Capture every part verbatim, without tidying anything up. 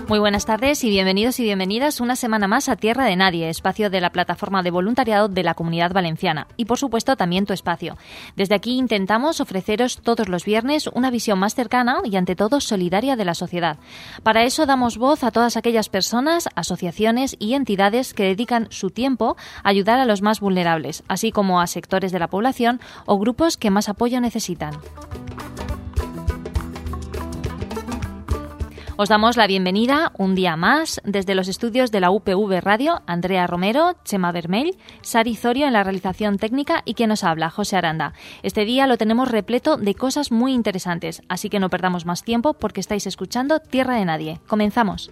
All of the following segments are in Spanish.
Muy buenas tardes y bienvenidos y bienvenidas una semana más a Tierra de Nadie, espacio de la plataforma de voluntariado de la Comunidad Valenciana y, por supuesto, también tu espacio. Desde aquí intentamos ofreceros todos los viernes una visión más cercana y, ante todo, solidaria de la sociedad. Para eso damos voz a todas aquellas personas, asociaciones y entidades que dedican su tiempo a ayudar a los más vulnerables, así como a sectores de la población o grupos que más apoyo necesitan. Os damos la bienvenida un día más desde los estudios de la U P V Radio, Andrea Romero, Chema Vermell, Sari Zorio en la realización técnica y quien nos habla, José Aranda. Este día lo tenemos repleto de cosas muy interesantes, así que no perdamos más tiempo porque estáis escuchando Tierra de Nadie. Comenzamos.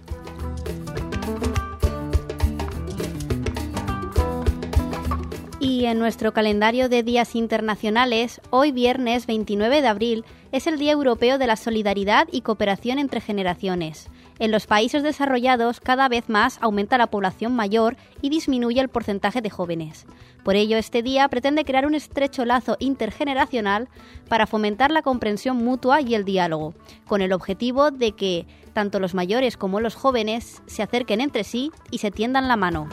Y en nuestro calendario de días internacionales, hoy viernes veintinueve de abril es el Día Europeo de la Solidaridad y Cooperación entre Generaciones. En los países desarrollados cada vez más aumenta la población mayor y disminuye el porcentaje de jóvenes. Por ello, este día pretende crear un estrecho lazo intergeneracional para fomentar la comprensión mutua y el diálogo, con el objetivo de que tanto los mayores como los jóvenes se acerquen entre sí y se tiendan la mano.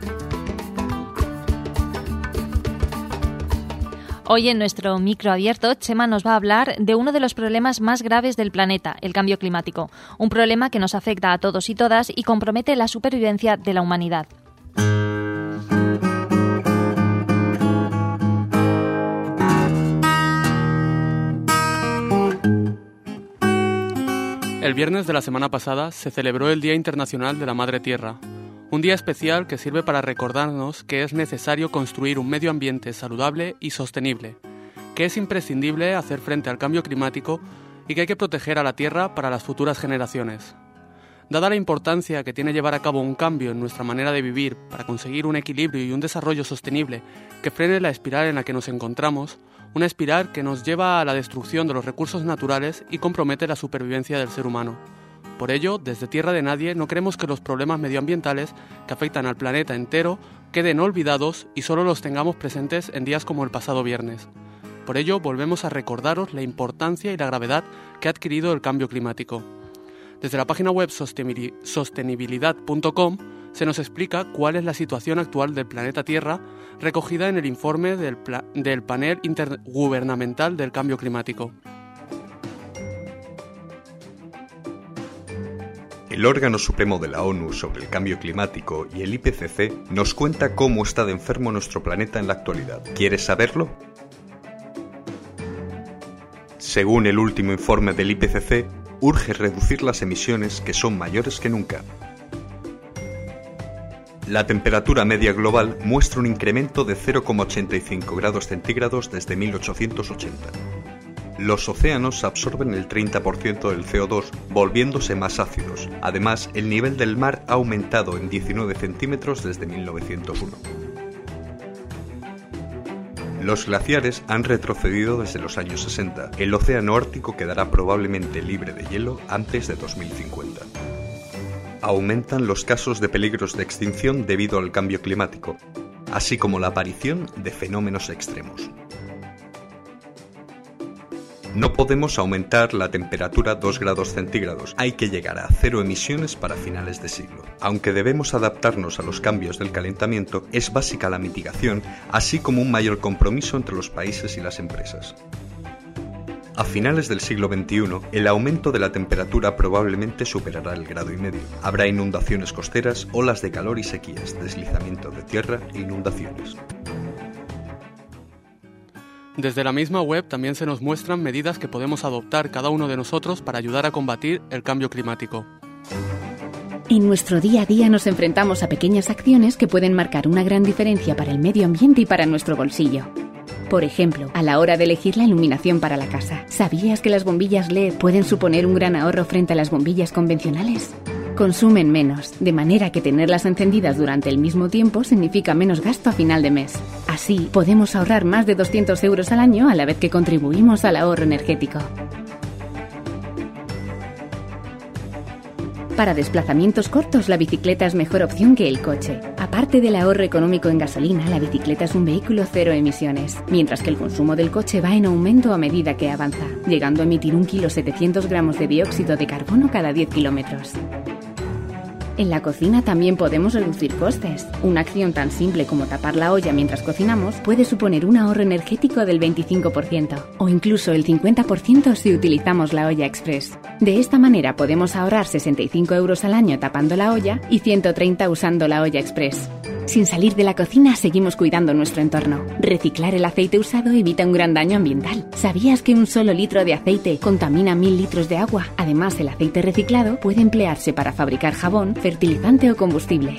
Hoy en nuestro micro abierto, Chema nos va a hablar de uno de los problemas más graves del planeta, el cambio climático. Un problema que nos afecta a todos y todas y compromete la supervivencia de la humanidad. El viernes de la semana pasada se celebró el Día Internacional de la Madre Tierra. Un día especial que sirve para recordarnos que es necesario construir un medio ambiente saludable y sostenible, que es imprescindible hacer frente al cambio climático y que hay que proteger a la Tierra para las futuras generaciones. Dada la importancia que tiene llevar a cabo un cambio en nuestra manera de vivir para conseguir un equilibrio y un desarrollo sostenible que frene la espiral en la que nos encontramos, una espiral que nos lleva a la destrucción de los recursos naturales y compromete la supervivencia del ser humano. Por ello, desde Tierra de Nadie no queremos que los problemas medioambientales que afectan al planeta entero queden olvidados y solo los tengamos presentes en días como el pasado viernes. Por ello, volvemos a recordaros la importancia y la gravedad que ha adquirido el cambio climático. Desde la página web sostenibilidad punto com se nos explica cuál es la situación actual del planeta Tierra, recogida en el informe del, pla- del Panel Intergubernamental del Cambio Climático. El órgano supremo de la ONU sobre el cambio climático y el I P C C nos cuenta cómo está de enfermo nuestro planeta en la actualidad. ¿Quieres saberlo? Según el último informe del I P C C, urge reducir las emisiones que son mayores que nunca. La temperatura media global muestra un incremento de cero coma ochenta y cinco grados centígrados desde mil ochocientos ochenta. Los océanos absorben el treinta por ciento del C O dos, volviéndose más ácidos. Además, el nivel del mar ha aumentado en diecinueve centímetros desde mil novecientos uno. Los glaciares han retrocedido desde los años sesenta. El océano Ártico quedará probablemente libre de hielo antes de dos mil cincuenta. Aumentan los casos de peligros de extinción debido al cambio climático, así como la aparición de fenómenos extremos. No podemos aumentar la temperatura dos grados centígrados, hay que llegar a cero emisiones para finales de siglo. Aunque debemos adaptarnos a los cambios del calentamiento, es básica la mitigación, así como un mayor compromiso entre los países y las empresas. A finales del siglo veintiuno, el aumento de la temperatura probablemente superará el grado y medio. Habrá inundaciones costeras, olas de calor y sequías, deslizamiento de tierra e inundaciones. Desde la misma web también se nos muestran medidas que podemos adoptar cada uno de nosotros para ayudar a combatir el cambio climático. En nuestro día a día nos enfrentamos a pequeñas acciones que pueden marcar una gran diferencia para el medio ambiente y para nuestro bolsillo. Por ejemplo, a la hora de elegir la iluminación para la casa, ¿sabías que las bombillas L E D pueden suponer un gran ahorro frente a las bombillas convencionales? Consumen menos, de manera que tenerlas encendidas durante el mismo tiempo significa menos gasto a final de mes. Así, podemos ahorrar más de doscientos euros al año a la vez que contribuimos al ahorro energético. Para desplazamientos cortos, la bicicleta es mejor opción que el coche. Aparte del ahorro económico en gasolina, la bicicleta es un vehículo cero emisiones, mientras que el consumo del coche va en aumento a medida que avanza, llegando a emitir un kilo setecientos gramos de dióxido de carbono cada diez kilómetros. En la cocina también podemos reducir costes. Una acción tan simple como tapar la olla mientras cocinamos puede suponer un ahorro energético del veinticinco por ciento o incluso el cincuenta por ciento si utilizamos la olla express. De esta manera podemos ahorrar sesenta y cinco euros al año tapando la olla y ciento treinta usando la olla express. Sin salir de la cocina, seguimos cuidando nuestro entorno. Reciclar el aceite usado evita un gran daño ambiental. ¿Sabías que un solo litro de aceite contamina mil litros de agua? Además, el aceite reciclado puede emplearse para fabricar jabón, fertilizante o combustible.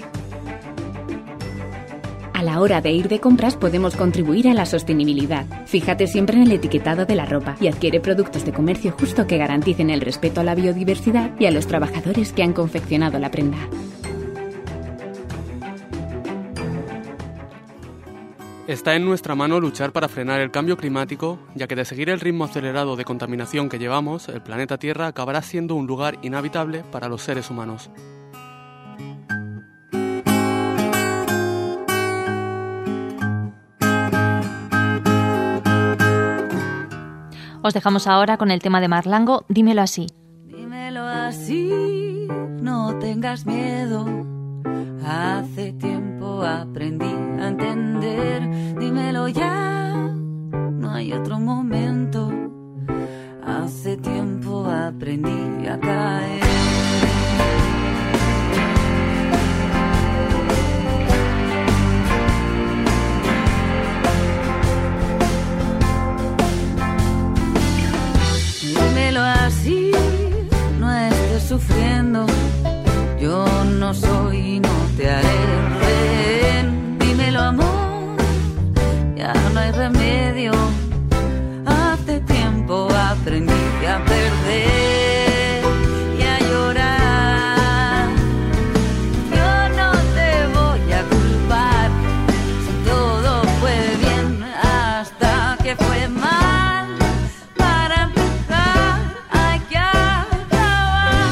A la hora de ir de compras podemos contribuir a la sostenibilidad. Fíjate siempre en el etiquetado de la ropa y adquiere productos de comercio justo que garanticen el respeto a la biodiversidad y a los trabajadores que han confeccionado la prenda. Está en nuestra mano luchar para frenar el cambio climático, ya que de seguir el ritmo acelerado de contaminación que llevamos, el planeta Tierra acabará siendo un lugar inhabitable para los seres humanos. Os dejamos ahora con el tema de Marlango, Dímelo así. Dímelo así, no tengas miedo. Hace tiempo aprendí a entender. Dímelo ya, no hay otro momento. Hace tiempo aprendí a caer. Dímelo así, no estés sufriendo. Yo no soy y no te haré rehén. Dímelo, amor, ya no hay remedio. Hace tiempo aprendí a perder y a llorar. Yo no te voy a culpar si todo fue bien hasta que fue mal. Para empezar hay que acabar.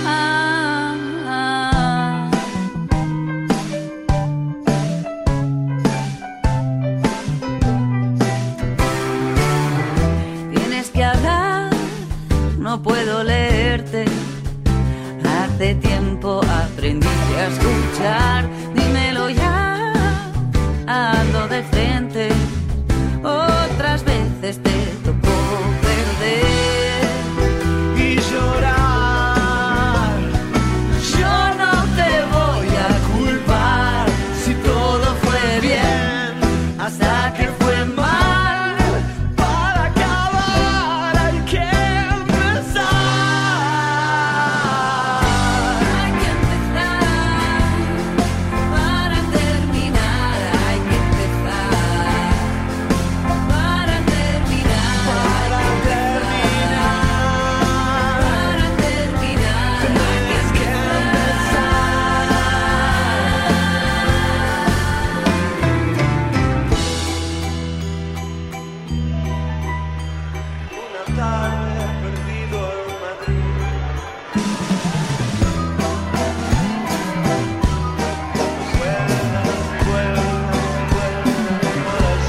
Tienes que hablar, no puedo leerte. Hace tiempo aprendí a escuchar. Dímelo ya, ando de frente. Otras veces te tocó perder y llorar. Yo no te voy a culpar si todo fue bien hasta que fue mal. Para acabar hay que empezar. Hay que empezar. Para terminar hay que empezar. Para terminar, para terminar, para terminar, tienes que empezar. Una tarde perdido en Madrid. Vuelas, vuelas, vuelas,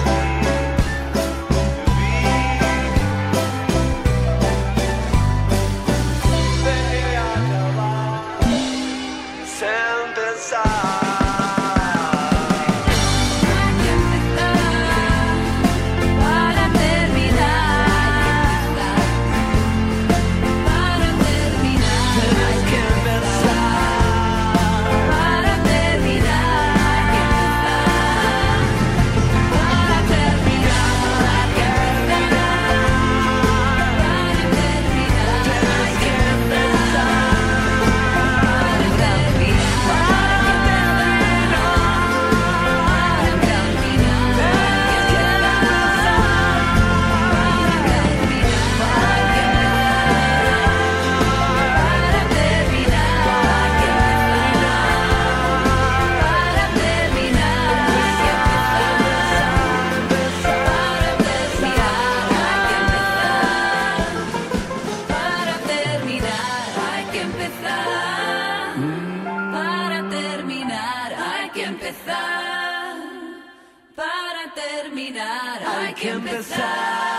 para terminar, para terminar, hay que empezar. Para terminar, para terminar, hay que empezar. Para terminar, hay que hay que empezar.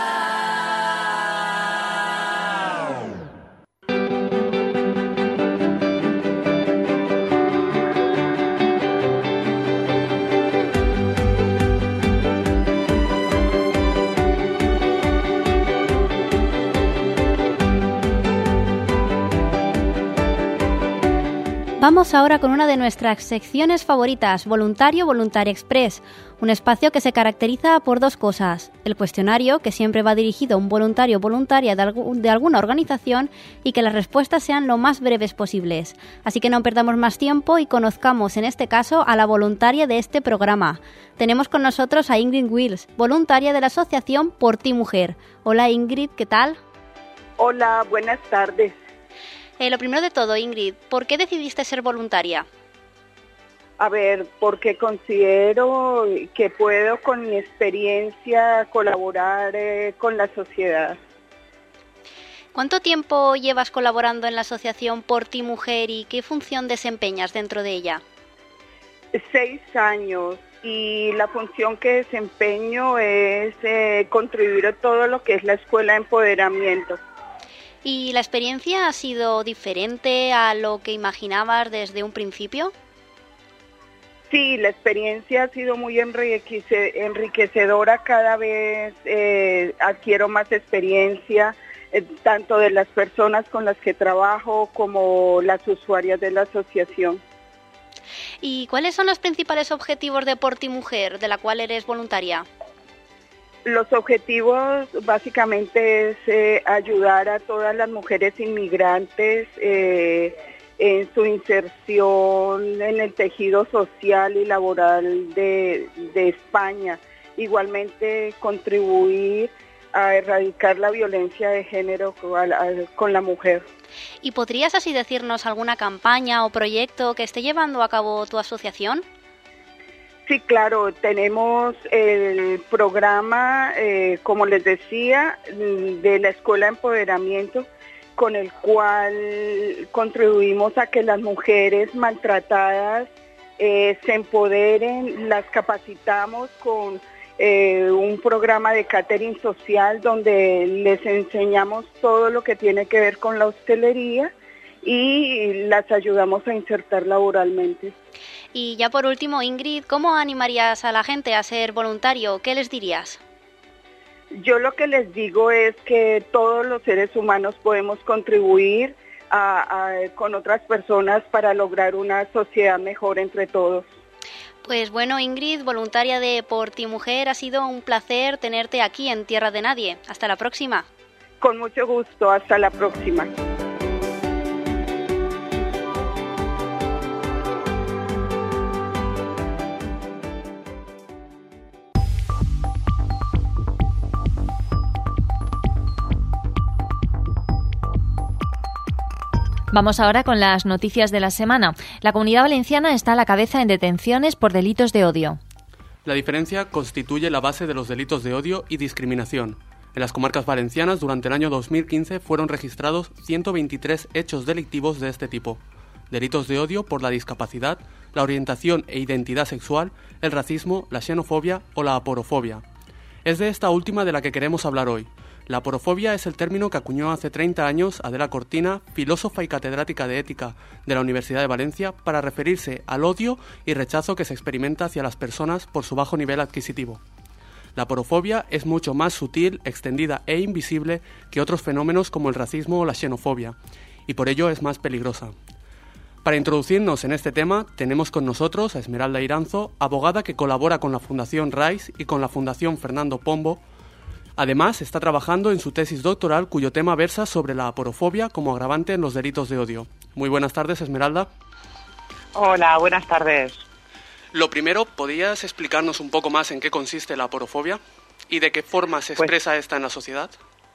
Vamos ahora con una de nuestras secciones favoritas, Voluntario Voluntaria Express, un espacio que se caracteriza por dos cosas: el cuestionario, que siempre va dirigido a un voluntario o voluntaria de, algún, de alguna organización, y que las respuestas sean lo más breves posibles. Así que no perdamos más tiempo y conozcamos en este caso a la voluntaria de este programa. Tenemos con nosotros a Ingrid Wills, voluntaria de la asociación Por Ti Mujer. Hola Ingrid, ¿qué tal? Hola, buenas tardes. Eh, lo primero de todo, Ingrid, ¿por qué decidiste ser voluntaria? A ver, porque considero que puedo con mi experiencia colaborar eh, con la sociedad. ¿Cuánto tiempo llevas colaborando en la asociación Por Ti Mujer y qué función desempeñas dentro de ella? Seis años, y la función que desempeño es eh, contribuir a todo lo que es la escuela de empoderamiento. ¿Y la experiencia ha sido diferente a lo que imaginabas desde un principio? Sí, la experiencia ha sido muy enriquece- enriquecedora. Cada vez eh, adquiero más experiencia, eh, tanto de las personas con las que trabajo como las usuarias de la asociación. ¿Y cuáles son los principales objetivos de Por Ti Mujer, de la cual eres voluntaria? Los objetivos básicamente es eh, ayudar a todas las mujeres inmigrantes eh, en su inserción en el tejido social y laboral de, de España. Igualmente contribuir a erradicar la violencia de género con la, con la mujer. ¿Y podrías así decirnos alguna campaña o proyecto que esté llevando a cabo tu asociación? Sí, claro, tenemos el programa, eh, como les decía, de la Escuela de Empoderamiento, con el cual contribuimos a que las mujeres maltratadas eh, se empoderen, las capacitamos con eh, un programa de catering social donde les enseñamos todo lo que tiene que ver con la hostelería y las ayudamos a insertar laboralmente. Y ya por último, Ingrid, ¿cómo animarías a la gente a ser voluntario? ¿Qué les dirías? Yo lo que les digo es que todos los seres humanos podemos contribuir a, a, con otras personas para lograr una sociedad mejor entre todos. Pues bueno, Ingrid, voluntaria de Por Ti Mujer, ha sido un placer tenerte aquí en Tierra de Nadie. Hasta la próxima. Con mucho gusto, hasta la próxima. Vamos ahora con las noticias de la semana. La Comunidad Valenciana está a la cabeza en detenciones por delitos de odio. La diferencia constituye la base de los delitos de odio y discriminación. En las comarcas valencianas, durante el año dos mil quince, fueron registrados ciento veintitrés hechos delictivos de este tipo. Delitos de odio por la discapacidad, la orientación e identidad sexual, el racismo, la xenofobia o la aporofobia. Es de esta última de la que queremos hablar hoy. La aporofobia es el término que acuñó hace treinta años Adela Cortina, filósofa y catedrática de ética de la Universidad de Valencia, para referirse al odio y rechazo que se experimenta hacia las personas por su bajo nivel adquisitivo. La aporofobia es mucho más sutil, extendida e invisible que otros fenómenos como el racismo o la xenofobia, y por ello es más peligrosa. Para introducirnos en este tema, tenemos con nosotros a Esmeralda Iranzo, abogada que colabora con la Fundación RAIS y con la Fundación Fernando Pombo. Además, está trabajando en su tesis doctoral cuyo tema versa sobre la aporofobia como agravante en los delitos de odio. Muy buenas tardes, Esmeralda. Hola, buenas tardes. Lo primero, ¿podrías explicarnos un poco más en qué consiste la aporofobia y de qué forma se expresa pues, esta en la sociedad?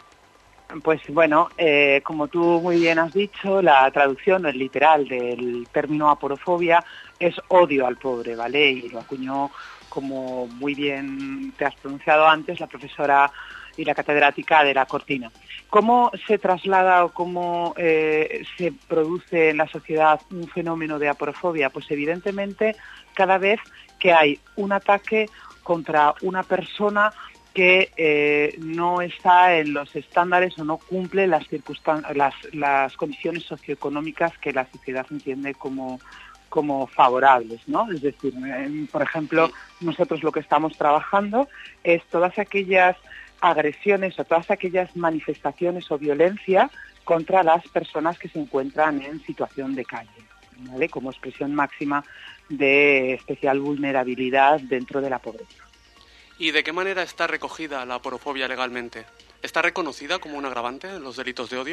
Pues bueno, eh, como tú muy bien has dicho, la traducción el literal del término aporofobia es odio al pobre, ¿vale? Y lo acuñó, como muy bien te has pronunciado antes, la profesora y la catedrática Adela Cortina. ¿Cómo se traslada o cómo eh, se produce en la sociedad un fenómeno de aporofobia? Pues evidentemente cada vez que hay un ataque contra una persona que eh, no está en los estándares o no cumple las, circunstan- las, las condiciones socioeconómicas que la sociedad entiende como como favorables, ¿no? Es decir, eh, por ejemplo, nosotros lo que estamos trabajando es todas aquellas agresiones o todas aquellas manifestaciones o violencia contra las personas que se encuentran en situación de calle. ¿vale? Como expresión máxima de especial vulnerabilidad dentro de la pobreza. ¿Y de qué manera está recogida la aporofobia legalmente? ¿Está reconocida como un agravante en los delitos de odio?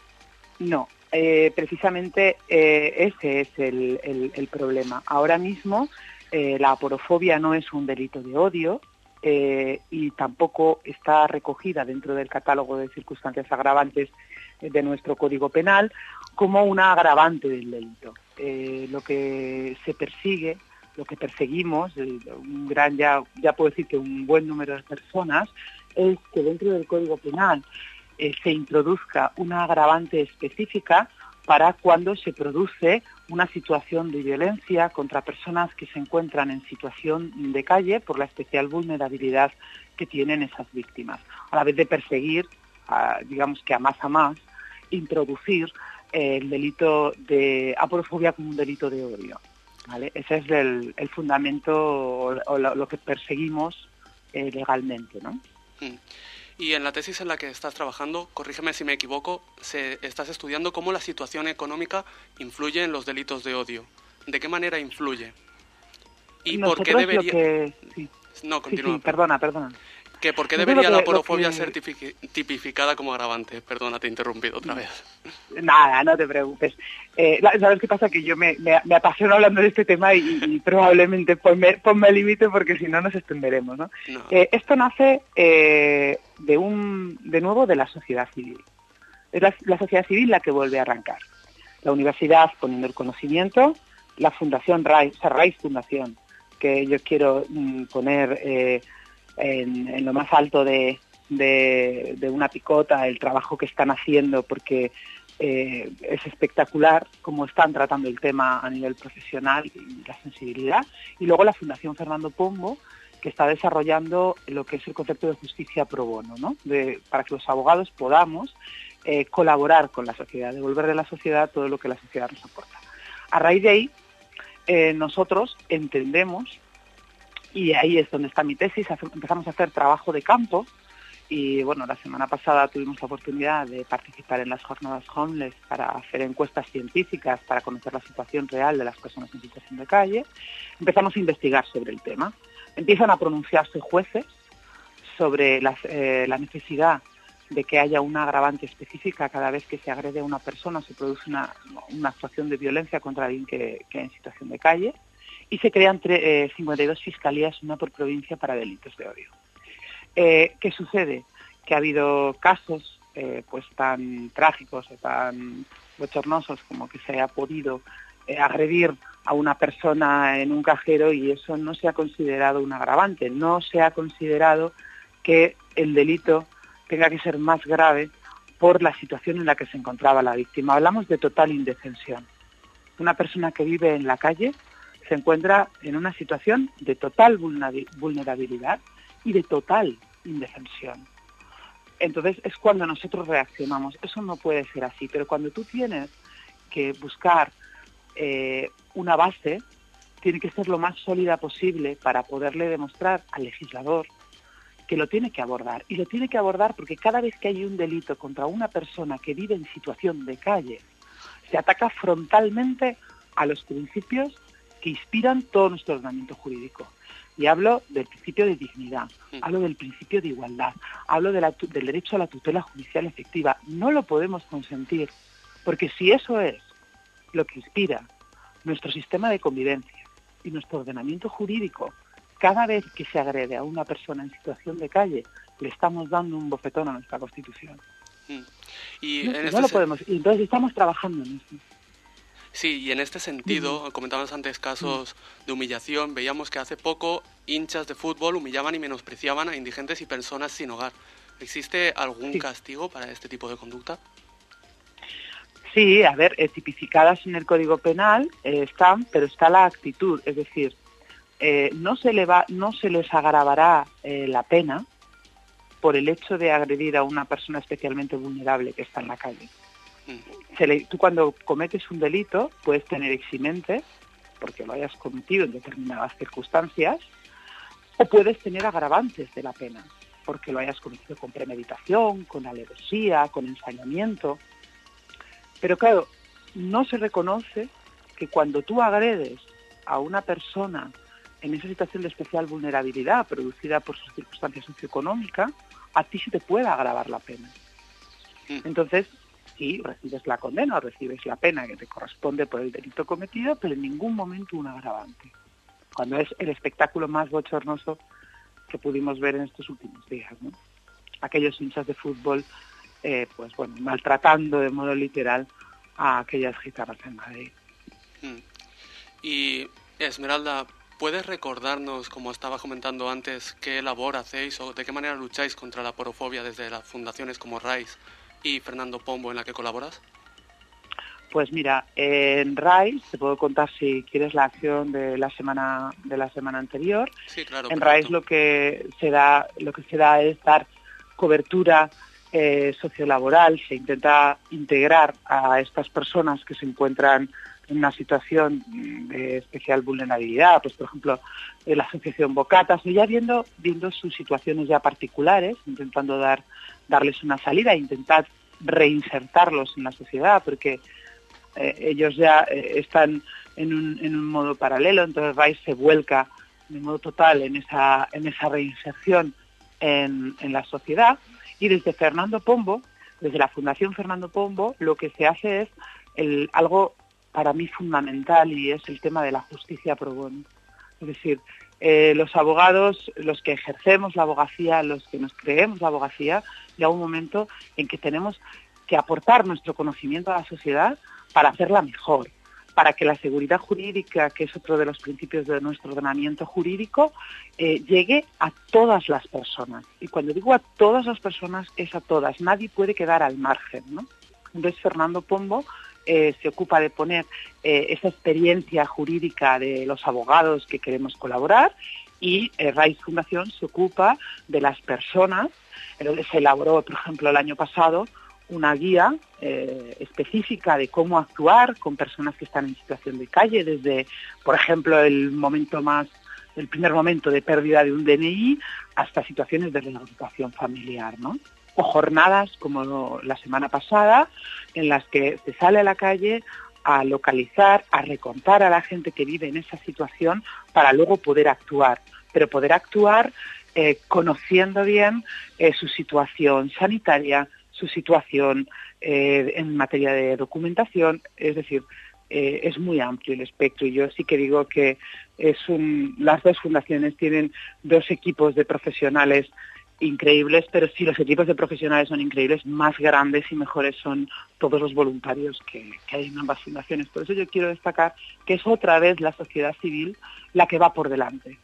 No, eh, precisamente eh, ese es el, el, el problema. Ahora mismo eh, la aporofobia no es un delito de odio eh, y tampoco está recogida dentro del catálogo de circunstancias agravantes de nuestro Código Penal como una agravante del delito. Eh, lo que se persigue, lo que perseguimos, el, un gran ya, ya puedo decir que un buen número de personas, es que dentro del Código Penal eh, se introduzca una agravante específica para cuando se produce una situación de violencia contra personas que se encuentran en situación de calle por la especial vulnerabilidad que tienen esas víctimas. A la vez de perseguir, a, digamos que a más a más, introducir eh, el delito de aporofobia como un delito de odio, ¿vale? Ese es el, el fundamento o, o lo, lo que perseguimos eh, legalmente, ¿no? Y en la tesis en la que estás trabajando, corrígeme si me equivoco, se, estás estudiando cómo la situación económica influye en los delitos de odio. ¿De qué manera influye? ¿Y Nosotros por qué debería...? Lo que... sí. No, continúa. Sí, sí, perdona, perdona. ¿Que ¿Por qué Nosotros debería que, la aporofobia que... ser tipi- tipificada como agravante? Perdona, te he interrumpido otra vez. Nada, no te preocupes. Eh, ¿Sabes qué pasa? Que yo me, me, me apasiono hablando de este tema y, y probablemente ponme, ponme límite porque si no nos extenderemos, ¿no? No. Eh, esto nace eh, de un de nuevo de la sociedad civil. Es la, la sociedad civil la que vuelve a arrancar. La universidad poniendo el conocimiento, la Fundación RAIZ, o sea, RAIZ Fundación, que yo quiero mm, poner eh, en, en lo más alto de, de, de una picota el trabajo que están haciendo, porque eh, es espectacular cómo están tratando el tema a nivel profesional y la sensibilidad. Y luego la Fundación Fernando Pombo, que está desarrollando lo que es el concepto de justicia pro bono, ¿no? De, para que los abogados podamos eh, colaborar con la sociedad, devolver de la sociedad todo lo que la sociedad nos aporta. A raíz de ahí, eh, nosotros entendemos, y ahí es donde está mi tesis, empezamos a hacer trabajo de campo, y bueno, la semana pasada tuvimos la oportunidad de participar en las jornadas Homeless para hacer encuestas científicas para conocer la situación real de las personas en situación de calle. Empezamos a investigar sobre el tema. Empiezan a pronunciarse jueces sobre las, eh, la necesidad de que haya una agravante específica cada vez que se agrede a una persona, se produce una, una actuación de violencia contra alguien que, que en situación de calle, y se crean tre, eh, cincuenta y dos fiscalías, una por provincia, para delitos de odio. Eh, ¿Qué sucede? Que ha habido casos eh, pues tan trágicos o tan bochornosos como que se haya podido eh, agredir a una persona en un cajero y eso no se ha considerado un agravante, no se ha considerado que el delito tenga que ser más grave por la situación en la que se encontraba la víctima. Hablamos de total indefensión. Una persona que vive en la calle se encuentra en una situación de total vulnerabilidad y de total indefensión. Entonces es cuando nosotros reaccionamos. Eso no puede ser así, pero cuando tú tienes que buscar eh, una base, tiene que ser lo más sólida posible para poderle demostrar al legislador que lo tiene que abordar. Y lo tiene que abordar porque cada vez que hay un delito contra una persona que vive en situación de calle, se ataca frontalmente a los principios que inspiran todo nuestro ordenamiento jurídico. Y hablo del principio de dignidad, hablo del principio de igualdad, hablo de la, del derecho a la tutela judicial efectiva. No lo podemos consentir, porque si eso es lo que inspira nuestro sistema de convivencia y nuestro ordenamiento jurídico, cada vez que se agrede a una persona en situación de calle, le estamos dando un bofetón a nuestra Constitución. Y no, en no este lo se... podemos. Y entonces estamos trabajando en eso. Sí, y en este sentido, uh-huh. comentábamos antes casos uh-huh. de humillación, veíamos que hace poco hinchas de fútbol humillaban y menospreciaban a indigentes y personas sin hogar. ¿Existe algún sí. castigo para este tipo de conducta? Sí, a ver, eh, tipificadas en el Código Penal eh, están, pero está la actitud, es decir, eh, no se le va, no se les agravará eh, la pena por el hecho de agredir a una persona especialmente vulnerable que está en la calle. Se le, tú cuando cometes un delito puedes tener eximente porque lo hayas cometido en determinadas circunstancias, o puedes tener agravantes de la pena porque lo hayas cometido con premeditación, con alevosía, con ensañamiento. Pero claro, no se reconoce que cuando tú agredes a una persona en esa situación de especial vulnerabilidad producida por sus circunstancias socioeconómicas, a ti se te puede agravar la pena. Entonces, sí, recibes la condena o recibes la pena que te corresponde por el delito cometido, pero en ningún momento un agravante. Cuando es el espectáculo más bochornoso que pudimos ver en estos últimos días, ¿no? Aquellos hinchas de fútbol, eh, pues bueno, maltratando de modo literal a aquellas gitanas en Madrid. Y Esmeralda, ¿puedes recordarnos, como estaba comentando antes, qué labor hacéis o de qué manera lucháis contra la porofobia desde las fundaciones como RAIS y Fernando Pombo en la que colaboras? Pues mira, en RAIS, te puedo contar si quieres la acción de la semana de la semana anterior. Sí, claro. En RAIS lo que se da, lo que se da es dar cobertura eh, sociolaboral, se intenta integrar a estas personas que se encuentran en una situación de especial vulnerabilidad, pues por ejemplo eh, la asociación Bocatas, y ya viendo viendo sus situaciones ya particulares, intentando dar darles una salida, intentar reinsertarlos en la sociedad, porque eh, ellos ya eh, están en un, en un modo paralelo, entonces RAIS se vuelca de modo total en esa en esa reinserción en, en la sociedad. Y desde Fernando Pombo, desde la Fundación Fernando Pombo, lo que se hace es el, algo para mí fundamental, y es el tema de la justicia pro bono. Es decir, eh, los abogados, los que ejercemos la abogacía, los que nos creemos la abogacía, llega un momento en que tenemos que aportar nuestro conocimiento a la sociedad para hacerla mejor, para que la seguridad jurídica, que es otro de los principios de nuestro ordenamiento jurídico, eh, llegue a todas las personas. Y cuando digo a todas las personas, es a todas. Nadie puede quedar al margen, ¿no? Entonces Fernando Pombo eh, se ocupa de poner eh, esa experiencia jurídica de los abogados que queremos colaborar, y eh, RAIS Fundación se ocupa de las personas. Entonces se elaboró, por ejemplo, el año pasado, una guía eh, específica de cómo actuar con personas que están en situación de calle, desde, por ejemplo, el momento más, el primer momento de pérdida de un D N I hasta situaciones de reeducación familiar, ¿no? O jornadas como la semana pasada, en las que se sale a la calle a localizar, a recontar a la gente que vive en esa situación para luego poder actuar, pero poder actuar eh, conociendo bien eh, su situación sanitaria, su situación eh, en materia de documentación. Es decir, eh, es muy amplio el espectro, y yo sí que digo que es un, las dos fundaciones tienen dos equipos de profesionales increíbles, pero si los equipos de profesionales son increíbles, más grandes y mejores son todos los voluntarios que, que hay en ambas fundaciones. Por eso yo quiero destacar que es otra vez la sociedad civil la que va por delante,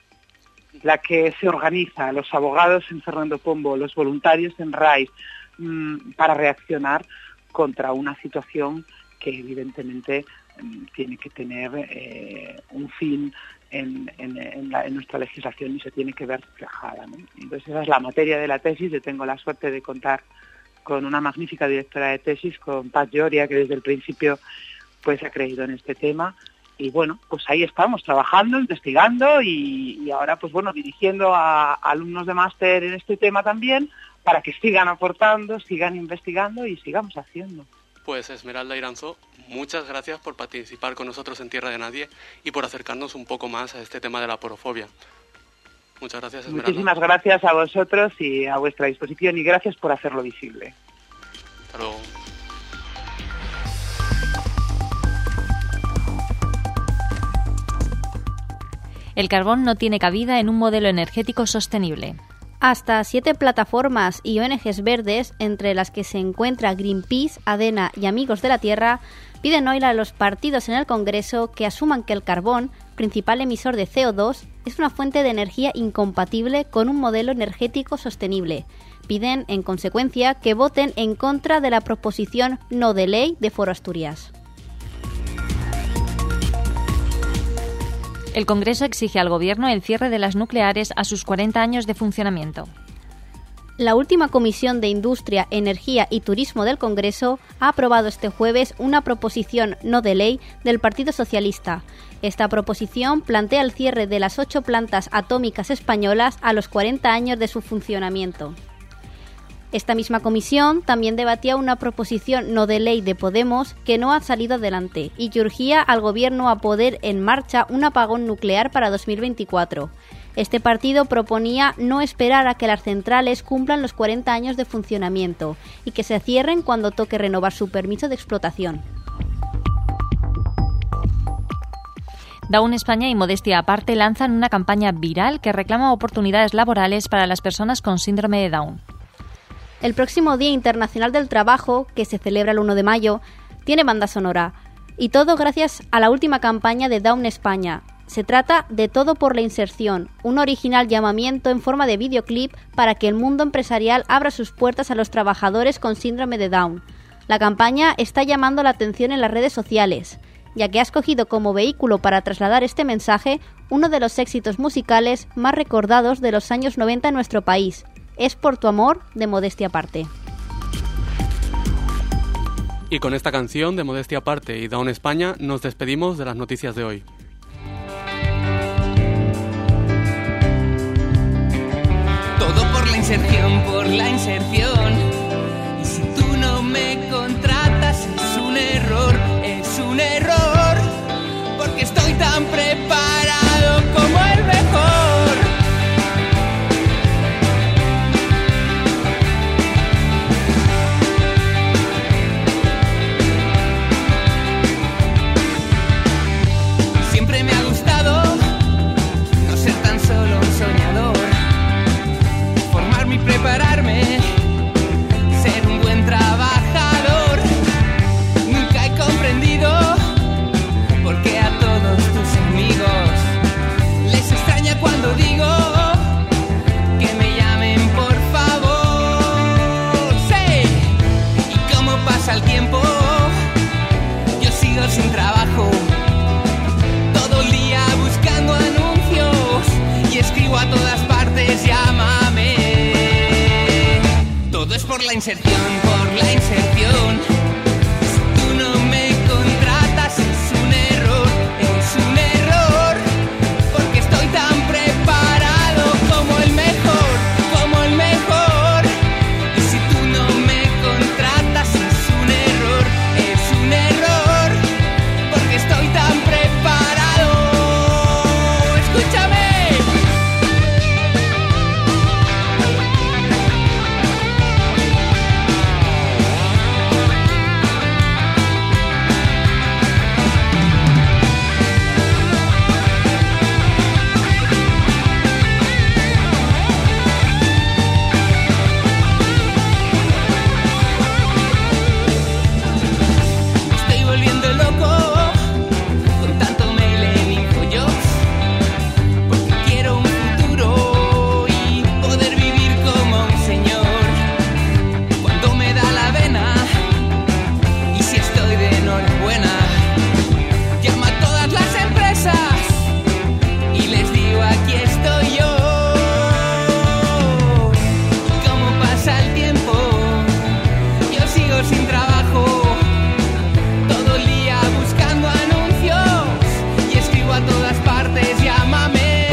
la que se organiza, los abogados en Fernando Pombo, los voluntarios en RAIS, para reaccionar contra una situación que evidentemente tiene que tener eh, un fin en, en, en, la, en nuestra legislación y se tiene que ver reflejada, ¿no? Entonces esa es la materia de la tesis. Yo tengo la suerte de contar con una magnífica directora de tesis, con Paz Lloria, que desde el principio pues ha creído en este tema. Y bueno, pues ahí estamos trabajando, investigando y, y ahora pues bueno, dirigiendo a, a alumnos de máster en este tema también, para que sigan aportando, sigan investigando y sigamos haciendo. Pues Esmeralda Iranzo, muchas gracias por participar con nosotros en Tierra de Nadie y por acercarnos un poco más a este tema de la porofobia. Muchas gracias, Esmeralda. Muchísimas gracias a vosotros y a vuestra disposición, y gracias por hacerlo visible. Hasta luego. El carbón no tiene cabida en un modelo energético sostenible. Hasta siete plataformas y O N Ges verdes, entre las que se encuentra Greenpeace, ADENA y Amigos de la Tierra, piden hoy a los partidos en el Congreso que asuman que el carbón, principal emisor de C O dos, es una fuente de energía incompatible con un modelo energético sostenible. Piden, en consecuencia, que voten en contra de la proposición no de ley de Foro Asturias. El Congreso exige al Gobierno el cierre de las nucleares a sus cuarenta años de funcionamiento. La última Comisión de Industria, Energía y Turismo del Congreso ha aprobado este jueves una proposición no de ley del Partido Socialista. Esta proposición plantea el cierre de las ocho plantas atómicas españolas a los cuarenta años de su funcionamiento. Esta misma comisión también debatía una proposición no de ley de Podemos que no ha salido adelante y que urgía al gobierno a poner en marcha un apagón nuclear para dos mil veinticuatro. Este partido proponía no esperar a que las centrales cumplan los cuarenta años de funcionamiento y que se cierren cuando toque renovar su permiso de explotación. Dawn España y Modestia Aparte lanzan una campaña viral que reclama oportunidades laborales para las personas con síndrome de Down. El próximo Día Internacional del Trabajo, que se celebra el uno de mayo, tiene banda sonora. Y todo gracias a la última campaña de Dawn España. Se trata de Todo por la Inserción, un original llamamiento en forma de videoclip para que el mundo empresarial abra sus puertas a los trabajadores con síndrome de Down. La campaña está llamando la atención en las redes sociales, ya que ha escogido como vehículo para trasladar este mensaje uno de los éxitos musicales más recordados de los años noventa en nuestro país. Es por tu amor, de Modestia Aparte. Y con esta canción de Modestia Aparte y Dawn España nos despedimos de las noticias de hoy. Todo por la inserción, por la inserción. Y si tú no me contratas es un error, es un error, porque estoy tan preparado como el mejor. Siempre me ha gustado no ser tan solo un soñador, formarme y prepararme, ser un buen trabajador. Nunca he comprendido por qué a todos tus amigos les extraña cuando digo que me llamen por favor. Sí, y cómo pasa el tiempo, yo sigo sin trabajo, todo el día buscando anuncios y escribo a todas partes, llámame. Todo es por la inserción, por la inserción. Si tú no me contratas es un error, es un error, porque estoy tan preparado como el mejor, como el mejor. Y si tú no me contratas es un error, es un error, porque estoy tan preparado. Escúchame. Me estoy volviendo loco con tanto mail en InfoJobs, porque quiero un futuro y poder vivir como un señor. Cuando me da la vena y si estoy de enhorabuena, llamo a todas las empresas y les digo aquí estoy yo. Y cómo pasa el tiempo, yo sigo sin trabajo, todo el día buscando anuncios y escribo a todas partes, llámame.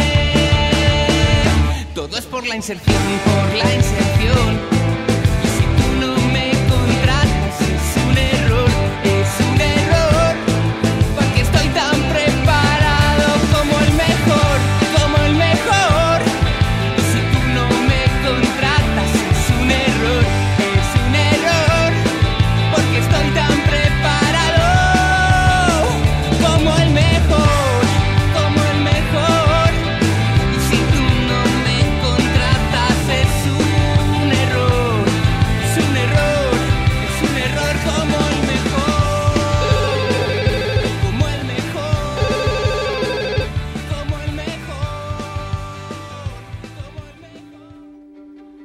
Todo es por la inserción, por la inserción. Y si tú no me contratas es un error, es un error, porque estoy tan preparado como el mejor, como el mejor. Y si tú no me contratas es un error, es un error, porque estoy tan preparado como el mejor, como el mejor. Y si tú no me contratas es un error, es un error, es un error como el mejor, como el mejor, como el mejor, como el mejor.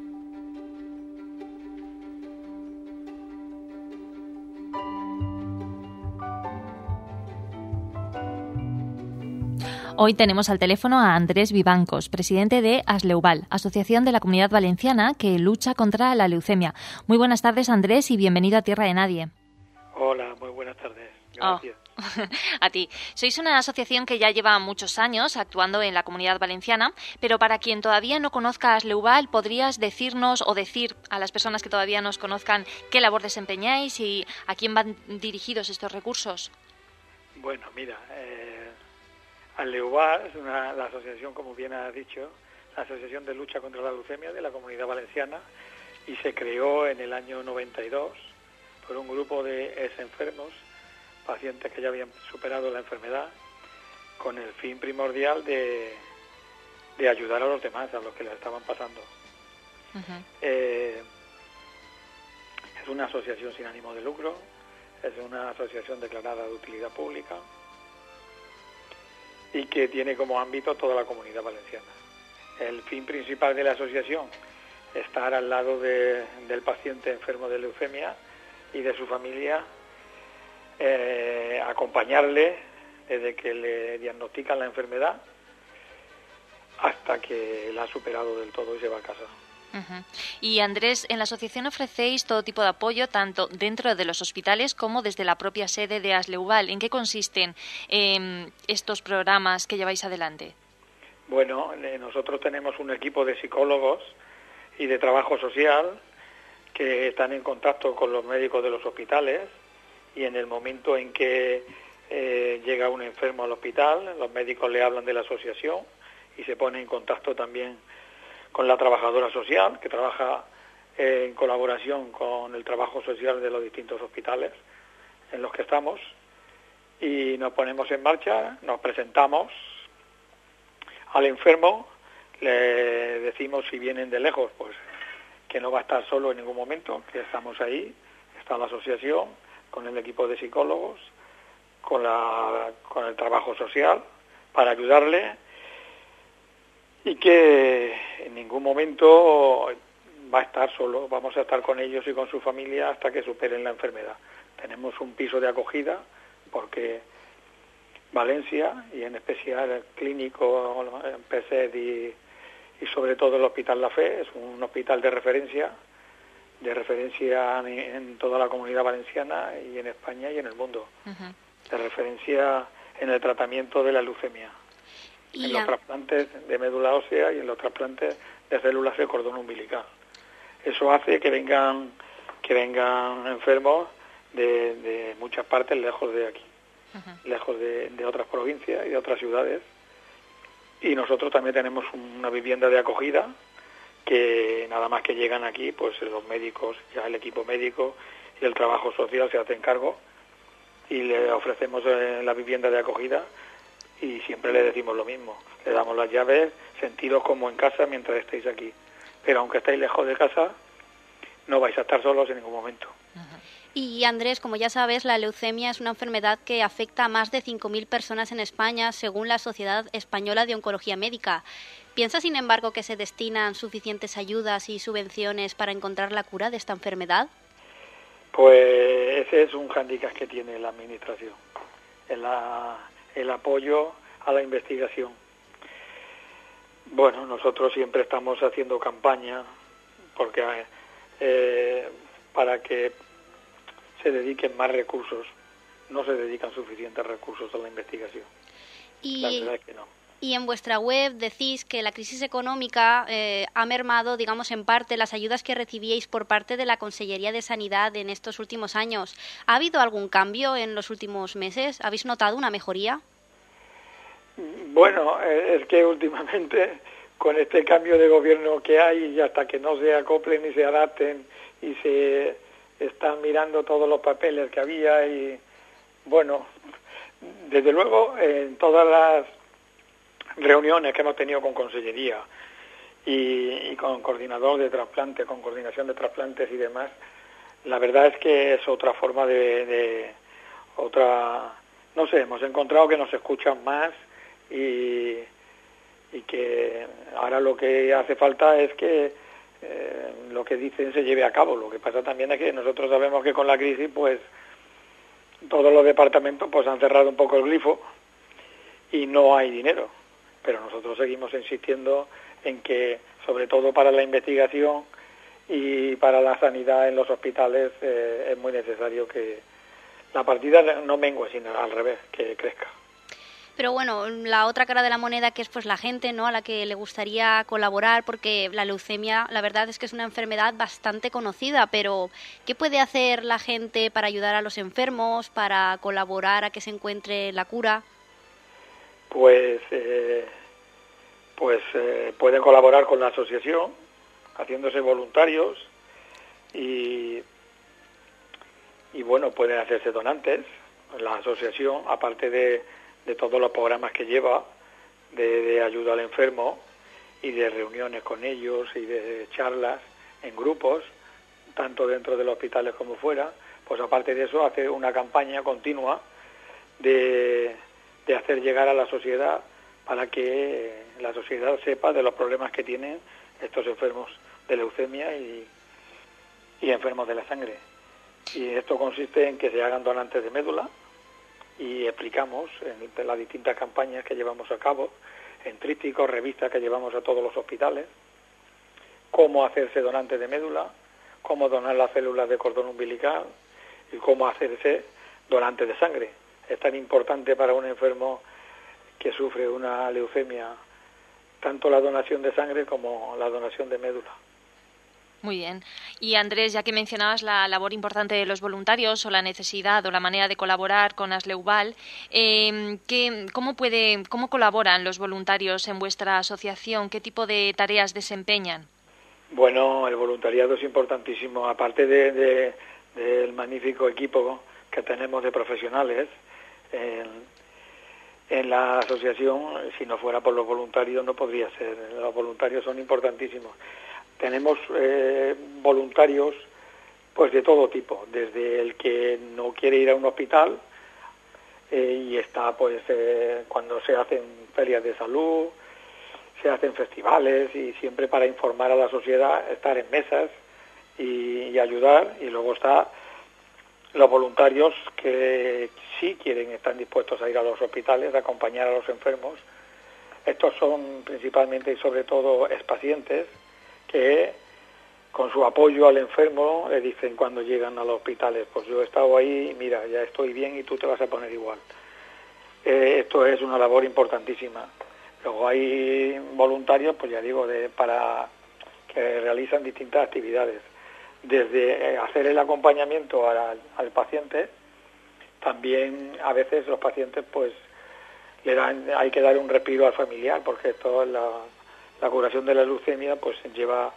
Hoy tenemos al teléfono a Andrés Vivancos, presidente de Asleuval, Asociación de la Comunidad Valenciana que lucha contra la leucemia. Muy buenas tardes, Andrés, y bienvenido a Tierra de Nadie. Hola, muy buenas tardes. Gracias. Oh. A ti. Sois una asociación que ya lleva muchos años actuando en la Comunidad Valenciana, pero para quien todavía no conozca a Asleuval, ¿podrías decirnos o decir a las personas que todavía nos conozcan qué labor desempeñáis y a quién van dirigidos estos recursos? Bueno, mira, eh, Asleuval es una, la asociación, como bien has dicho, la Asociación de Lucha contra la Leucemia de la Comunidad Valenciana, y se creó en el año noventa y dos por un grupo de ex-enfermos, pacientes que ya habían superado la enfermedad, con el fin primordial de, de ayudar a los demás, a los que la estaban pasando. Uh-huh. Eh, es una asociación sin ánimo de lucro, es una asociación declarada de utilidad pública y que tiene como ámbito toda la Comunidad Valenciana. El fin principal de la asociación es estar al lado de, del paciente enfermo de leucemia y de su familia, eh, acompañarle desde que le diagnostican la enfermedad hasta que la ha superado del todo y se va a casa. Uh-huh. Y Andrés, en la asociación ofrecéis todo tipo de apoyo, tanto dentro de los hospitales como desde la propia sede de Asleuval. ¿En qué consisten eh, estos programas que lleváis adelante? Bueno, eh, nosotros tenemos un equipo de psicólogos y de trabajo social que están en contacto con los médicos de los hospitales, y en el momento en que eh, llega un enfermo al hospital, los médicos le hablan de la asociación y se pone en contacto también con la trabajadora social, que trabaja eh, en colaboración con el trabajo social de los distintos hospitales en los que estamos, y nos ponemos en marcha, nos presentamos al enfermo, le decimos si vienen de lejos, pues que no va a estar solo en ningún momento, que estamos ahí, está la asociación, con el equipo de psicólogos, con, la, con el trabajo social, para ayudarle, y que en ningún momento va a estar solo, vamos a estar con ellos y con su familia hasta que superen la enfermedad. Tenemos un piso de acogida, porque Valencia, y en especial el clínico, P S E D y, y sobre todo el Hospital La Fe, es un hospital de referencia, de referencia en, en toda la Comunidad Valenciana y en España y en el mundo, uh-huh. de referencia en el tratamiento de la leucemia, y en la... los trasplantes de médula ósea y en los trasplantes de células de cordón umbilical. Eso hace que vengan que vengan enfermos de, de muchas partes lejos de aquí, uh-huh. lejos de, de otras provincias y de otras ciudades, y nosotros también tenemos una vivienda de acogida que nada más que llegan aquí, pues los médicos, ya el equipo médico y el trabajo social se hacen cargo y le ofrecemos eh, la vivienda de acogida, y siempre le decimos lo mismo, le damos las llaves, sentiros como en casa mientras estéis aquí, pero aunque estéis lejos de casa no vais a estar solos en ningún momento. Uh-huh. Y Andrés, como ya sabes, la leucemia es una enfermedad que afecta a más de cinco mil personas en España, según la Sociedad Española de Oncología Médica. ¿Piensa, sin embargo, que se destinan suficientes ayudas y subvenciones para encontrar la cura de esta enfermedad? Pues ese es un hándicap que tiene la Administración, el, el apoyo a la investigación. Bueno, nosotros siempre estamos haciendo campaña porque eh, para que se dediquen más recursos. No se dedican suficientes recursos a la investigación. Y... La verdad es que no. Y en vuestra web decís que la crisis económica eh, ha mermado, digamos, en parte las ayudas que recibíais por parte de la Consellería de Sanidad en estos últimos años. ¿Ha habido algún cambio en los últimos meses? ¿Habéis notado una mejoría? Bueno, es que últimamente con este cambio de gobierno que hay, y hasta que no se acoplen y se adapten y se están mirando todos los papeles que había, y bueno, desde luego en todas las reuniones que hemos tenido con Consellería y, y con coordinador de trasplantes, con coordinación de trasplantes y demás, la verdad es que es otra forma de, de otra, no sé, hemos encontrado que nos escuchan más, y, y que ahora lo que hace falta es que eh, lo que dicen se lleve a cabo. Lo que pasa también es que nosotros sabemos que con la crisis pues todos los departamentos pues han cerrado un poco el grifo y no hay dinero. Pero nosotros seguimos insistiendo en que, sobre todo para la investigación y para la sanidad en los hospitales, eh, es muy necesario que la partida no mengua, sino al revés, que crezca. Pero bueno, la otra cara de la moneda, que es pues la gente, ¿no?, a la que le gustaría colaborar, porque la leucemia, la verdad es que es una enfermedad bastante conocida, pero ¿qué puede hacer la gente para ayudar a los enfermos, para colaborar a que se encuentre la cura? Pues, eh, pues eh, pueden colaborar con la asociación, haciéndose voluntarios y, y bueno, pueden hacerse donantes. La asociación, aparte de de todos los programas que lleva de, de ayuda al enfermo y de reuniones con ellos y de charlas en grupos, tanto dentro de los hospitales como fuera, pues aparte de eso hace una campaña continua de, de hacer llegar a la sociedad para que la sociedad sepa de los problemas que tienen estos enfermos de leucemia y, y enfermos de la sangre. Y esto consiste en que se hagan donantes de médula, y explicamos en las distintas campañas que llevamos a cabo, en trípticos, revistas que llevamos a todos los hospitales, cómo hacerse donante de médula, cómo donar las células de cordón umbilical y cómo hacerse donante de sangre. Es tan importante para un enfermo que sufre una leucemia tanto la donación de sangre como la donación de médula. Muy bien. Y Andrés, ya que mencionabas la labor importante de los voluntarios o la necesidad o la manera de colaborar con Asleuval, eh, ¿qué, cómo, puede, ¿cómo colaboran los voluntarios en vuestra asociación? ¿Qué tipo de tareas desempeñan? Bueno, el voluntariado es importantísimo. Aparte de, de, del magnífico equipo que tenemos de profesionales en, en la asociación, si no fuera por los voluntarios no podría ser. Los voluntarios son importantísimos. Tenemos eh, voluntarios pues de todo tipo, desde el que no quiere ir a un hospital eh, y está pues eh, cuando se hacen ferias de salud, se hacen festivales y siempre para informar a la sociedad, estar en mesas y, y ayudar. Y luego está los voluntarios que sí quieren, están dispuestos a ir a los hospitales, a acompañar a los enfermos. Estos son principalmente y sobre todo expacientes que con su apoyo al enfermo le dicen cuando llegan a los hospitales, pues yo he estado ahí, mira, ya estoy bien y tú te vas a poner igual. Eh, esto es una labor importantísima. Luego hay voluntarios, pues ya digo, de, para que realizan distintas actividades, desde hacer el acompañamiento al, al paciente, también a veces los pacientes pues le dan, hay que dar un respiro al familiar, porque esto es la La curación de la leucemia pues lleva,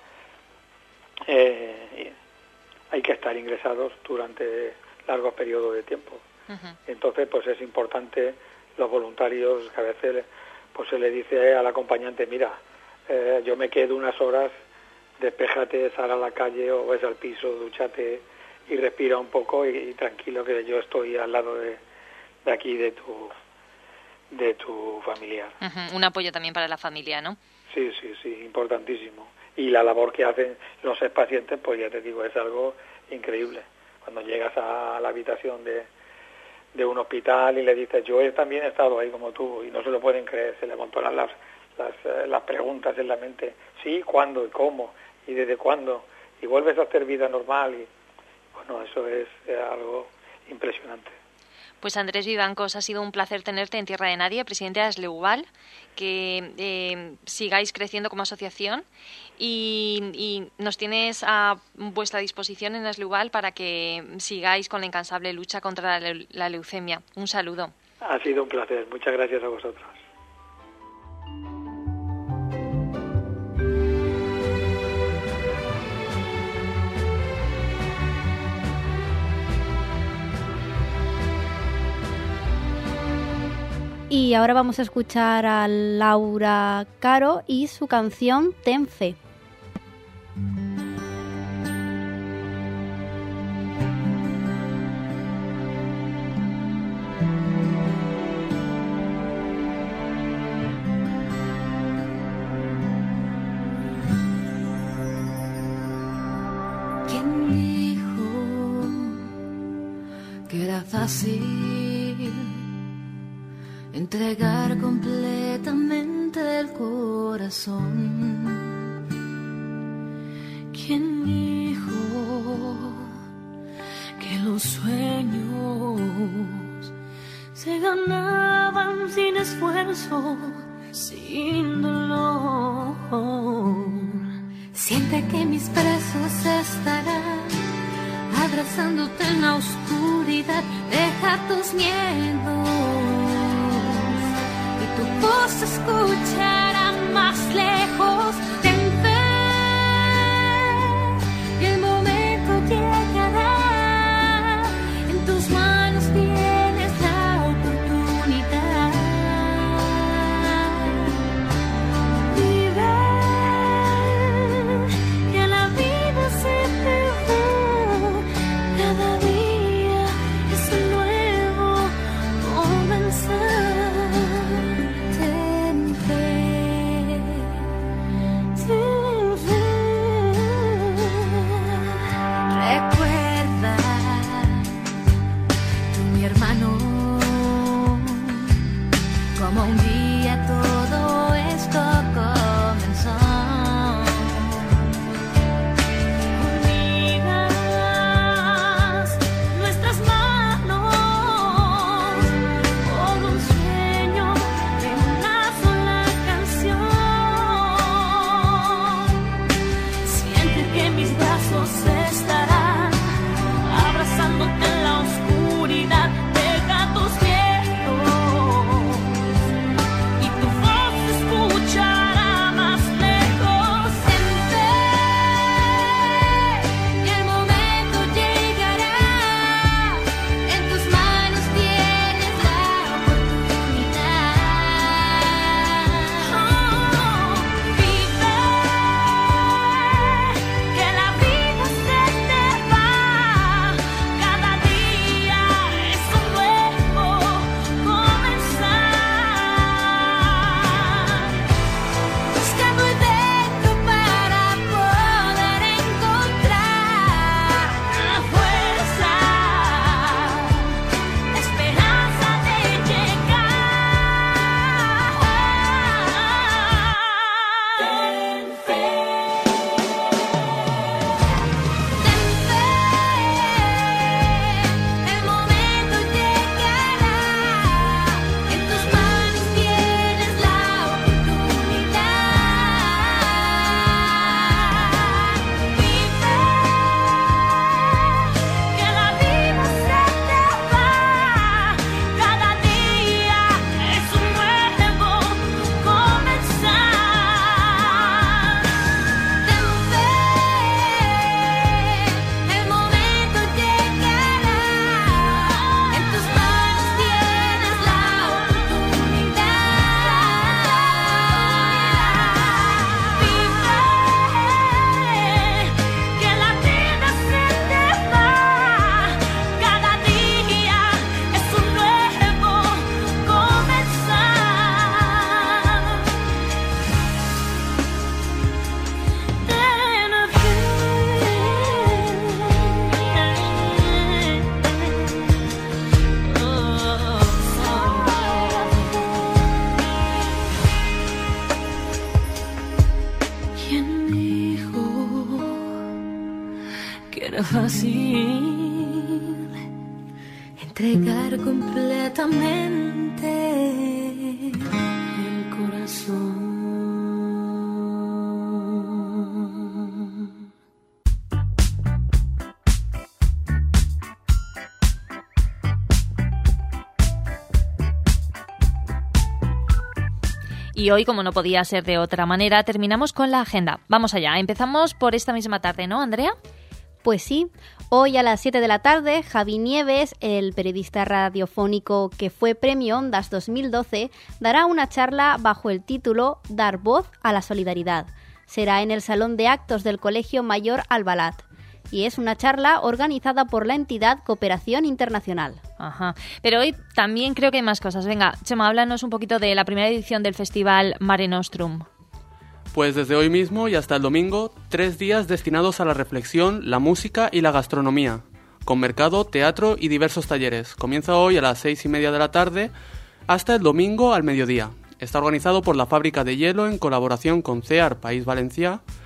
eh, hay que estar ingresados durante largos periodos de tiempo. Uh-huh. Entonces pues es importante los voluntarios, que a veces pues se le dice al acompañante, mira, eh, yo me quedo unas horas, despéjate, sal a la calle o ves al piso, dúchate y respira un poco y, y tranquilo que yo estoy al lado de, de aquí de tu, de tu familiar. Uh-huh. Un apoyo también para la familia, ¿no? Sí, sí, sí, importantísimo. Y la labor que hacen los pacientes, pues ya te digo, es algo increíble. Cuando llegas a la habitación de, de un hospital y le dices, yo he también estado ahí como tú, y no se lo pueden creer, se le amontonan las, las, las preguntas en la mente, sí, cuándo y cómo, y desde cuándo, y vuelves a hacer vida normal, y bueno, eso es algo impresionante. Pues Andrés Vivancos, ha sido un placer tenerte en Tierra de Nadie, presidente de Asleuval, que eh, sigáis creciendo como asociación y, y nos tienes a vuestra disposición en Asleuval para que sigáis con la incansable lucha contra la, la leucemia. Un saludo. Ha sido un placer. Muchas gracias a vosotros. Y ahora vamos a escuchar a Laura Caro y su canción Ten Fe. ¿Quién dijo que era fácil entregar completamente el corazón? ¿Quién dijo que lo los sueños se ganaban sin esfuerzo, sin dolor. Siente que mis brazos estarán abrazándote en la oscuridad. Deja tus miedos y tu voz se escuchará más lejos. Ten fe, y el momento llegará. En tus manos tienes la oportunidad. Vive, que la vida se te va. Cada día es un nuevo comenzar. Ten fe, ten fe. Recuerda, tú mi hermano, como un día todo esto comenzó. Unidas nuestras manos por un sueño en una sola canción. Siente que mis brazos estarán abrazándote en la oscuridad. Deja tus miedos y tu voz se escuchará más lejos. Ten fe, que el momento llegará. En tus manos tienes la oportunidad. Vive, que la vida se te va. Cada día es un nuevo comenzar. Buscando dentro para poder encontrar la fuerza, la esperanza de llegar. Ten fe, ten fe, el momento llegará. En tus manos tienes la oportunidad. Vive, que la vida se te va. Cada día es un nuevo comenzar. Ten fe, el momento llegará. En tus manos tienes la oportunidad. Vive, que la vida se te va. Cada día es un nuevo comenzar. Ten fe. ¿Quién dijo que era fácil entregar completamente el corazón? Y hoy, como no podía ser de otra manera, terminamos con la agenda. Vamos allá, empezamos por esta misma tarde, ¿no, Andrea? Pues sí, hoy a las siete de la tarde, Javi Nieves, el periodista radiofónico que fue Premio Ondas dos mil doce, dará una charla bajo el título Dar voz a la solidaridad. Será en el Salón de Actos del Colegio Mayor Albalat. Y es una charla organizada por la entidad Cooperación Internacional. Ajá. Pero hoy también creo que hay más cosas. Venga, Chema, háblanos un poquito de la primera edición del festival Mare Nostrum. Pues desde hoy mismo y hasta el domingo, tres días destinados a la reflexión, la música y la gastronomía, con mercado, teatro y diversos talleres. Comienza hoy a las seis y media de la tarde hasta el domingo al mediodía. Está organizado por la Fábrica de Hielo en colaboración con C E A R País Valencià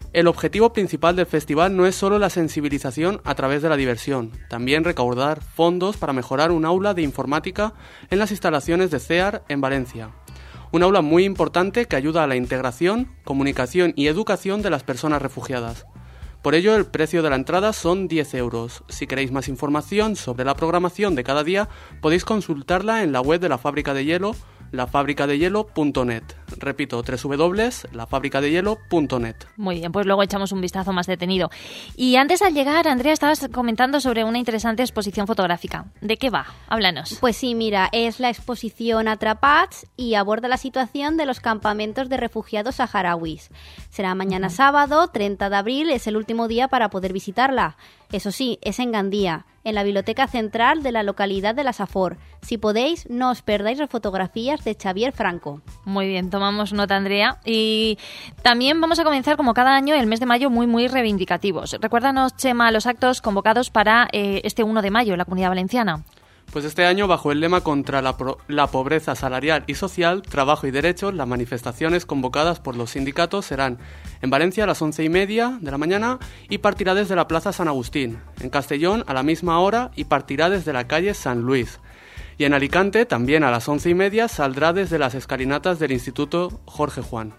El objetivo principal del festival no es solo la sensibilización a través de la diversión, también recaudar fondos para mejorar un aula de informática en las instalaciones de C E A R en Valencia. Un aula muy importante que ayuda a la integración, comunicación y educación de las personas refugiadas. Por ello, el precio de la entrada son diez euros. Si queréis más información sobre la programación de cada día, podéis consultarla en la web de la Fábrica de Hielo, la fábrica de hielo punto net. Repito, doble u doble u doble u punto la fábrica de hielo punto net. Muy bien, pues luego echamos un vistazo más detenido. Y antes al llegar, Andrea, estabas comentando sobre una interesante exposición fotográfica. ¿De qué va? Háblanos. Pues sí, mira, es la exposición Atrapats y aborda la situación de los campamentos de refugiados saharauis. Será mañana uh-huh. sábado, treinta de abril, es el último día para poder visitarla. Eso sí, es en Gandía, en la biblioteca central de la localidad de la Safor. Si podéis, no os perdáis las fotografías de Xavier Franco. Muy bien, tomamos nota, Andrea. Y también vamos a comenzar, como cada año, el mes de mayo muy, muy reivindicativos. Recuérdanos, Chema, los actos convocados para eh, este uno de mayo en la Comunidad Valenciana. Pues este año, bajo el lema contra la, pro- la pobreza salarial y social, trabajo y derechos, las manifestaciones convocadas por los sindicatos serán en Valencia a las once y media de la mañana y partirá desde la Plaza San Agustín, en Castellón a la misma hora y partirá desde la calle San Luis. Y en Alicante, también a las once y media, saldrá desde las escalinatas del Instituto Jorge Juan.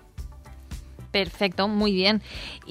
Perfecto, muy bien.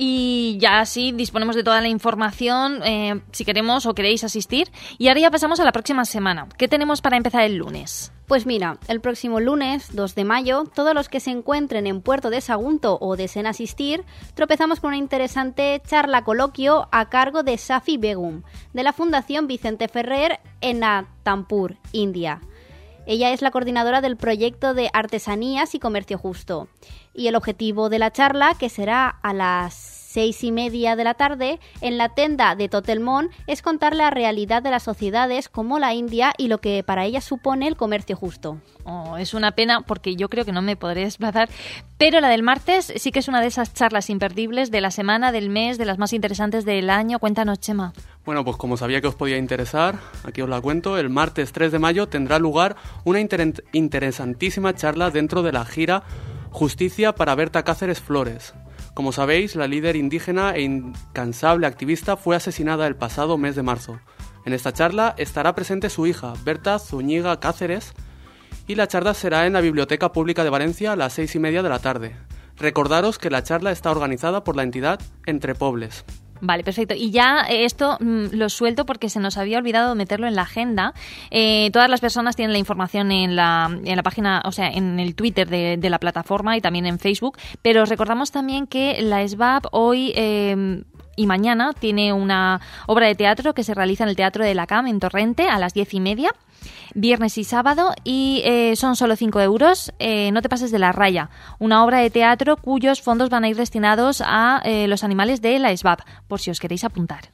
Y ya así disponemos de toda la información, eh, si queremos o queréis asistir. Y ahora ya pasamos a la próxima semana. ¿Qué tenemos para empezar el lunes? Pues mira, el próximo lunes, dos de mayo, todos los que se encuentren en Puerto de Sagunto o deseen asistir, tropezamos con una interesante charla coloquio a cargo de Safi Begum, de la Fundación Vicente Ferrer en Nagpur, India. Ella es la coordinadora del proyecto de Artesanías y Comercio Justo. Y el objetivo de la charla, que será a las seis y media de la tarde, en la tenda de Totelmón, es contar la realidad de las sociedades como la India y lo que para ellas supone el comercio justo. Oh, es una pena porque yo creo que no me podré desplazar, pero la del martes sí que es una de esas charlas imperdibles de la semana, del mes, de las más interesantes del año. Cuéntanos, Chema. Bueno, pues como sabía que os podía interesar, aquí os la cuento. El martes tres de mayo tendrá lugar una inter- interesantísima charla dentro de la gira Justicia para Berta Cáceres Flores. Como sabéis, la líder indígena e incansable activista fue asesinada el pasado mes de marzo. En esta charla estará presente su hija, Berta Zúñiga Cáceres, y la charla será en la Biblioteca Pública de Valencia a las seis y media de la tarde. Recordaros que la charla está organizada por la entidad Entre Pobles. Vale, perfecto. Y ya esto mmm, lo suelto porque se nos había olvidado meterlo en la agenda. Eh, todas las personas tienen la información en la, en la página, o sea, en el Twitter de, de la plataforma y también en Facebook. Pero os recordamos también que la S B A P hoy eh, y mañana tiene una obra de teatro que se realiza en el Teatro de la C A M en Torrente a las diez y media. Viernes y sábado, y eh, son solo cinco euros. Eh, no te pases de la raya. Una obra de teatro cuyos fondos van a ir destinados a eh, los animales de la S B A P, por si os queréis apuntar.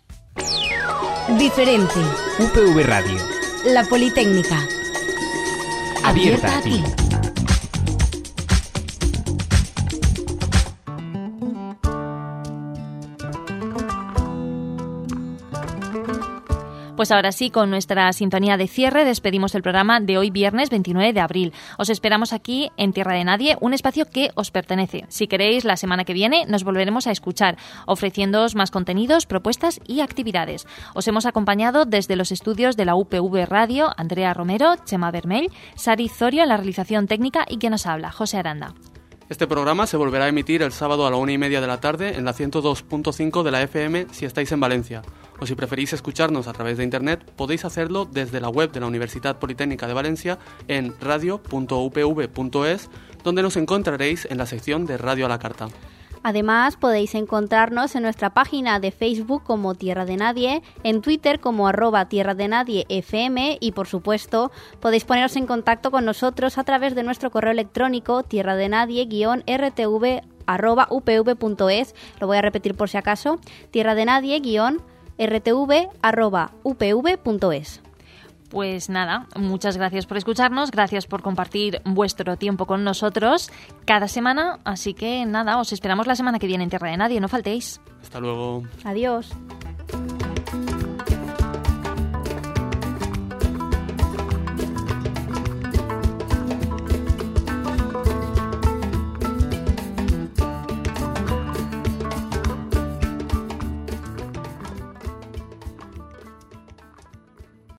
Diferente. U P V Radio. La Politécnica. Abierta, Abierta a ti. Pues ahora sí, con nuestra sintonía de cierre, despedimos el programa de hoy viernes veintinueve de abril. Os esperamos aquí en Tierra de Nadie, un espacio que os pertenece. Si queréis, la semana que viene nos volveremos a escuchar, ofreciéndoos más contenidos, propuestas y actividades. Os hemos acompañado desde los estudios de la U P V Radio, Andrea Romero, Chema Vermell, Sari Zorio en la realización técnica y quien nos habla, José Aranda. Este programa se volverá a emitir el sábado a la una y media de la tarde en la ciento dos punto cinco de la F M si estáis en Valencia. O si preferís escucharnos a través de internet, podéis hacerlo desde la web de la Universidad Politécnica de Valencia en radio punto u p v punto es, donde nos encontraréis en la sección de Radio a la Carta. Además, podéis encontrarnos en nuestra página de Facebook como Tierra de Nadie, en Twitter como arroba Tierra de Nadie F M y, por supuesto, podéis poneros en contacto con nosotros a través de nuestro correo electrónico tierradenadie-rtv arroba upv.es. Lo voy a repetir por si acaso, tierradenadie-rtv arroba upv.es. Pues nada, muchas gracias por escucharnos, gracias por compartir vuestro tiempo con nosotros cada semana, así que nada, os esperamos la semana que viene en Tierra de Nadie, no faltéis. Hasta luego. Adiós.